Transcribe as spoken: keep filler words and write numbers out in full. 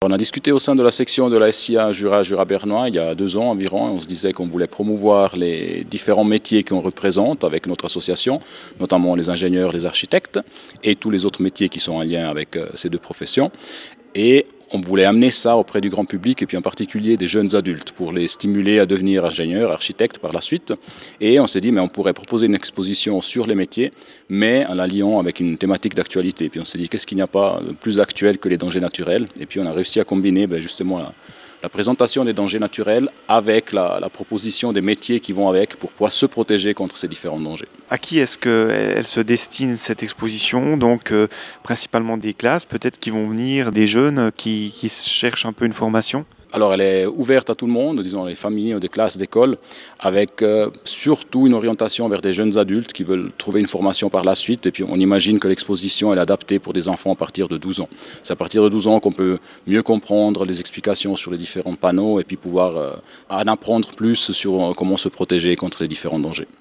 On a discuté au sein de la section de la S I A Jura, Jura bernois il y a deux ans environ. On se disait qu'on voulait promouvoir les différents métiers qu'on représente avec notre association, notamment les ingénieurs, les architectes et tous les autres métiers qui sont en lien avec ces deux professions. Et on voulait amener ça auprès du grand public et puis en particulier des jeunes adultes pour les stimuler à devenir ingénieurs, architectes par la suite. Et on s'est dit mais on pourrait proposer une exposition sur les métiers mais en la liant avec une thématique d'actualité. Et puis on s'est dit qu'est-ce qu'il n'y a pas de plus actuel que les dangers naturels. Et puis on a réussi à combiner ben, justement la, la présentation des dangers naturels avec la, la proposition des métiers qui vont avec pour pouvoir se protéger contre ces différents dangers. À qui est-ce qu'elle se destine cette exposition? Donc euh, principalement des classes, peut-être qui vont venir des jeunes qui, qui cherchent un peu une formation? Alors elle est ouverte à tout le monde, disons les familles, des classes d'école, avec euh, surtout une orientation vers des jeunes adultes qui veulent trouver une formation par la suite. Et puis on imagine que l'exposition est adaptée pour des enfants à partir de douze ans. C'est à partir de douze ans qu'on peut mieux comprendre les explications sur les différents panneaux et puis pouvoir euh, en apprendre plus sur comment se protéger contre les différents dangers.